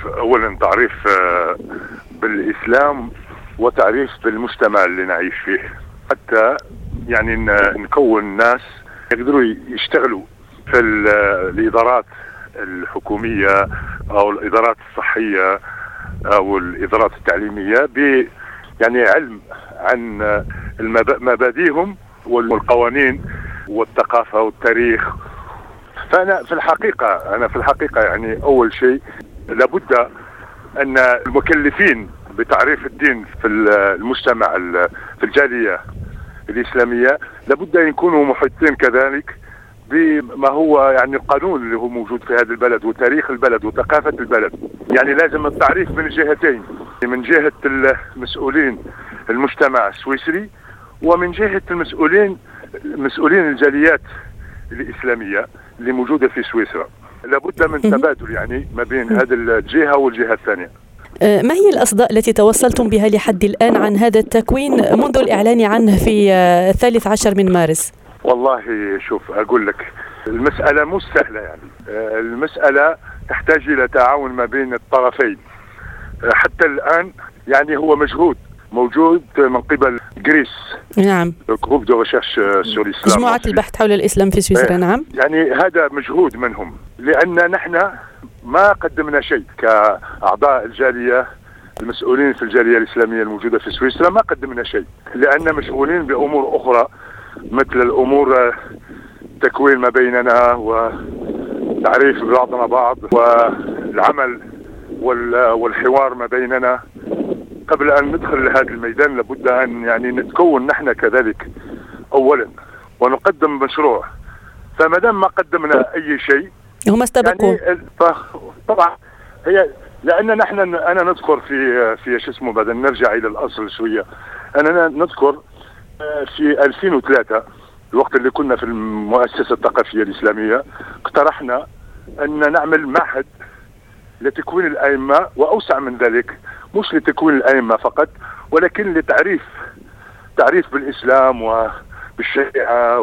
أولا تعريف بالإسلام وتعريف بالمجتمع اللي نعيش فيه، حتى يعني نكون ناس يقدروا يشتغلوا في الإدارات الحكومية أو الإدارات الصحية أو الإدارات التعليمية يعني علم عن مبادئهم والقوانين والثقافة والتاريخ. فأنا في الحقيقة يعني أول شيء لابد أن المكلفين بتعريف الدين في المجتمع في الجالية الإسلامية لابد أن يكونوا محيطين كذلك بما هو يعني القانون اللي هو موجود في هذا البلد وتاريخ البلد وثقافة البلد. يعني لازم التعريف من الجهتين، من جهة المسؤولين المجتمع السويسري ومن جهة مسؤولين الجاليات الإسلامية اللي موجودة في سويسرا. لابد من تبادل يعني ما بين هذه الجهة والجهة الثانية. ما هي الأصداء التي توصلتم بها لحد الآن عن هذا التكوين منذ الإعلان عنه في 13 من مارس؟ والله شوف أقول لك، المسألة مش سهلة، يعني المسألة تحتاج إلى تعاون ما بين الطرفين. حتى الآن يعني هو مجهود موجود من قبل غريس، نعم، جروب دو ريشيرش سور الإسلام، مجموعة البحث حول الإسلام في سويسرا. نعم، يعني هذا مجهود منهم، لأن نحن ما قدمنا شيء كأعضاء الجالية المسؤولين في الجالية الإسلامية الموجودة في سويسرا، ما قدمنا شيء، لأن مشغولين بأمور أخرى مثل الأمور التكوين ما بيننا وتعريف بعضنا بعض والعمل والحوار ما بيننا. قبل أن ندخل لهذا الميدان لابد أن يعني نتكون نحن كذلك أولا ونقدم مشروع. فما دام ما قدمنا أي شيء هم استبقوا، يعني طبعا هي لأن أنا نذكر في شو اسمه، بعد نرجع إلى الأصل شوية. أنا نذكر في 2003 الوقت اللي كنا في المؤسسة الثقافية الإسلامية اقترحنا أن نعمل معهد لتكوين الأئمة، وأوسع من ذلك، مش لتكوين الأئمة فقط ولكن لتعريف بالإسلام وبالشريعة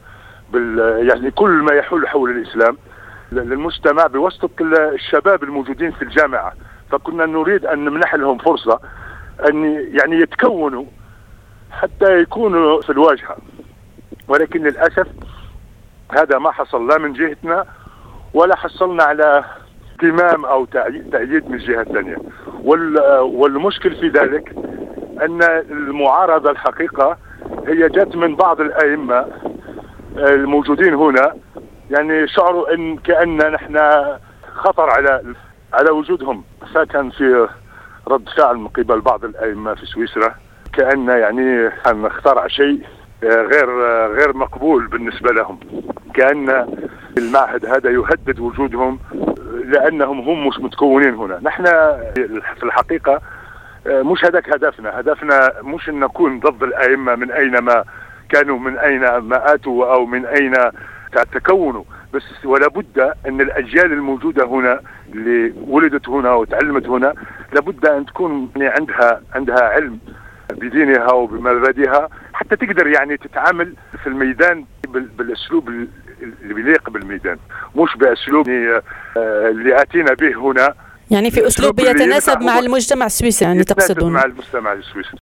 يعني كل ما يحول حول الإسلام للمجتمع بواسطة الشباب الموجودين في الجامعة. فكنا نريد أن نمنح لهم فرصة أن يعني يتكونوا حتى يكونوا في الواجهة، ولكن للأسف هذا ما حصل لا من جهتنا ولا حصلنا على اهتمام أو تأييد من الجهة الثانية. والمشكل في ذلك أن المعارضة الحقيقة هي جت من بعض الأئمة الموجودين هنا، يعني شعروا إن كأن نحن خطر على وجودهم. فكان في رد فعل من بعض الأئمة في سويسرا كأن يعني نخترع شيء غير مقبول بالنسبة لهم، كأن المعهد هذا يهدد وجودهم لأنهم هم مش متكونين هنا. نحن في الحقيقة مش هذاك هدفنا مش أن نكون ضد الأئمة من أينما كانوا، من أين ما آتوا أو من أين تكونوا، بس ولا بد أن الأجيال الموجودة هنا اللي ولدت هنا وتعلمت هنا لابد أن تكون عندها علم بدينها وبمبادئها حتى تقدر يعني تتعامل في الميدان بالأسلوب اللي بيليق بالميدان، مش بأسلوب اللي آتينا به هنا، يعني في أسلوب يتناسب مع المجتمع السويسري، يعني تقصدون؟ مع المجتمع السويسري.